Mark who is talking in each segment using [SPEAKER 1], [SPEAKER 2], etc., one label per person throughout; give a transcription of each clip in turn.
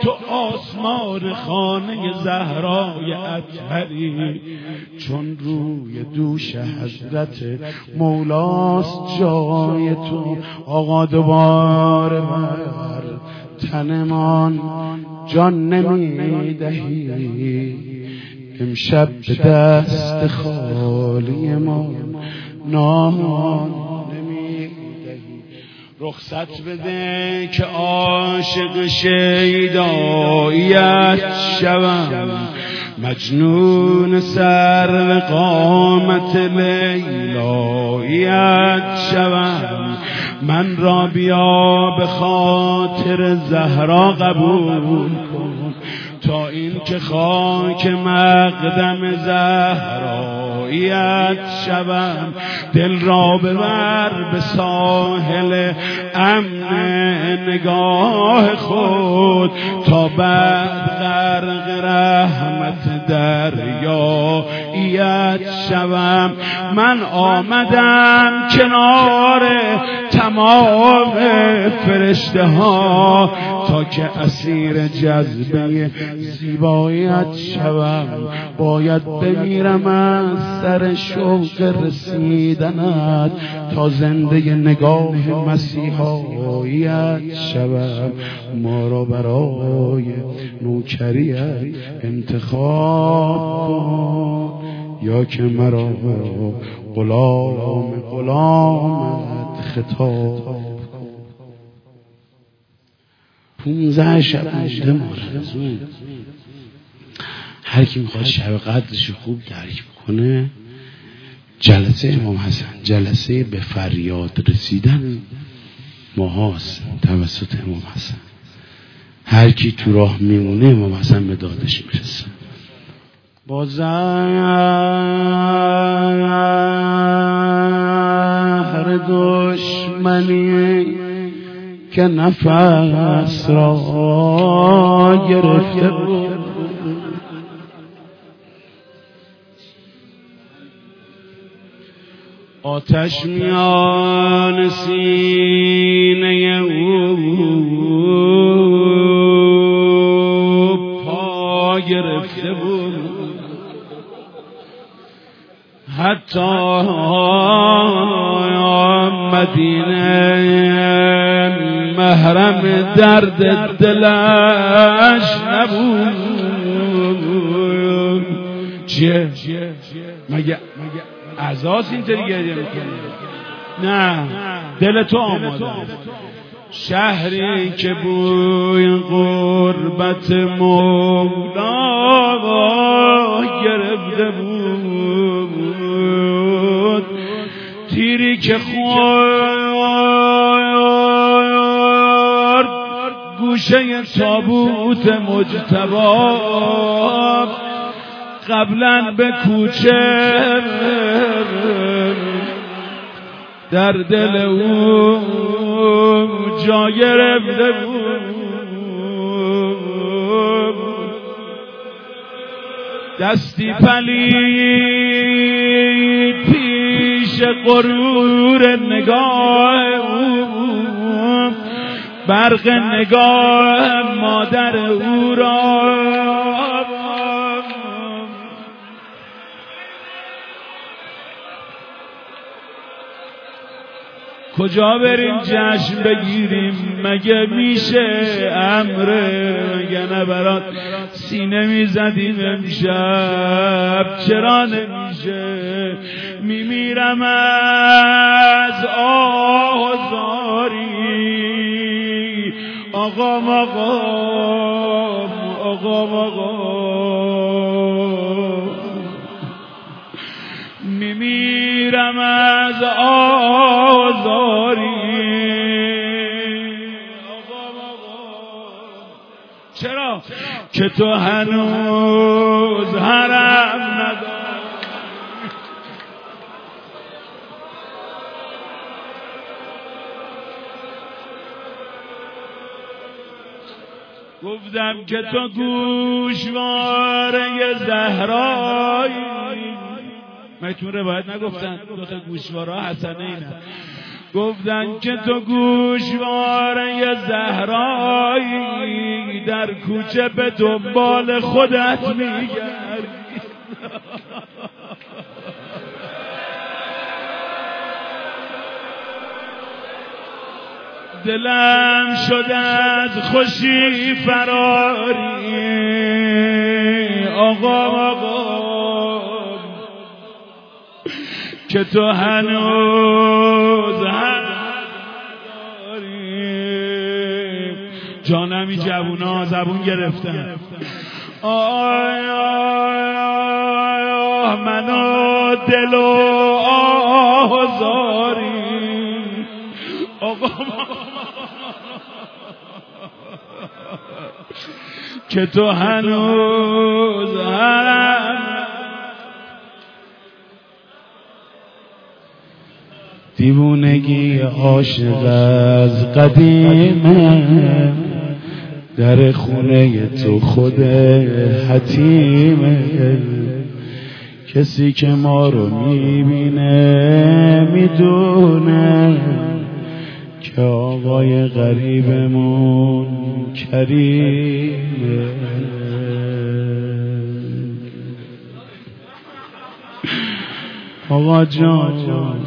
[SPEAKER 1] تو آسمان خانه زهرای اطهری، چون روی دوش حضرت مولاست جای تو. آقا دوباره بر تنمان جان نمیدهی، امشب به دست خالی ما نان نمیدهی. رخصت بده که عاشق شیداییت شوم، مجنون سرو قامت لیلاییت شوم. من را بیا به خاطر زهرا قبول کن، تا این که خاک مقدم زهراییت شوم. دل را ببر به ساحل امن نگاه خود، تا بعد غرق رحمت دریاییت شوم. من آمدم کنار تمام فرشته ها، تا که اسیر جذبه زیباییت شوم. باید بمیرم از سر شوق رسیدنت، تا زنده نگاه مسیحاییت شوم. ما را برای نوکریت انتخاب کن، یا که مرا غلامت خطاب کن. 15 شب مونده مرزون. هر کی میخواد شب قدرش خوب درک بکنه، جلسه امام حسن جلسه به فریاد رسیدن ماهاست توسط امام حسن. هر کی تو راه میمونه امام حسن به دادش میرسه. با زهر دشمنی که نفس را گرفته بود، آتش میان سینه او پا گرفته بود. حتی مدینه محرم درد دلش نبود. چیه؟ مگه اعزاز اینطوری گریه میکنه؟ نه، دل تو آماده. شهری که بوی غربت مولا گرفته بود، تیری که خورد گوشه تابوت مجتبی، قبلا به کوچه در دل او جا گرفته بود. دستی پلید پیش غرور نگاه او، برق نگاه مادر او را کجا بریم جشن بگیریم؟ مگه میشه امره؟ مگه نبرات سینه میزدیم امشب؟ چرا نمیشه؟ میمیرم از آزاری. آقا مقام، آقا مقام، میمیرم از آزاری. چرا؟ که تو هنوز حرم نداری. گفتم که تو گوشواره زهرایی. من تو روایت نگفتن دو تا گوشواره حسنه اینا.
[SPEAKER 2] گفتن که تو گوشواره زهرایی، در کوچه به دنبال خودت میگردی. دلم شده از خوشی فراری، آقا که تو هنوز داری. جانمی جوونا زبون گرفتن. آی منو دل و آزاری، آقا که تو هنوز
[SPEAKER 1] دیوونگی عاشق از قدیمه، در خونه تو خود حتیمه. کسی که ما رو میبینه میدونه که آقای غریبمون کریمه. آقا جان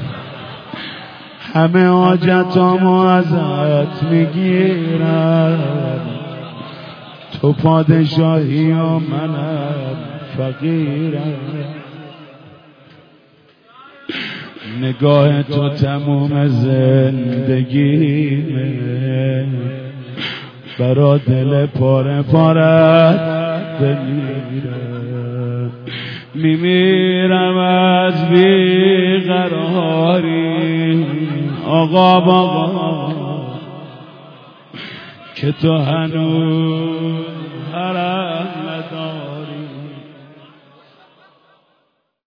[SPEAKER 1] همه حاجتامو ازت میگیرم، تو پادشاهی و منم فقیرم. نگاه تو تموم زندگیمه، برا دل پاره پارت بمیرم. میمیرم از بیقراری، آقا که تو هنوز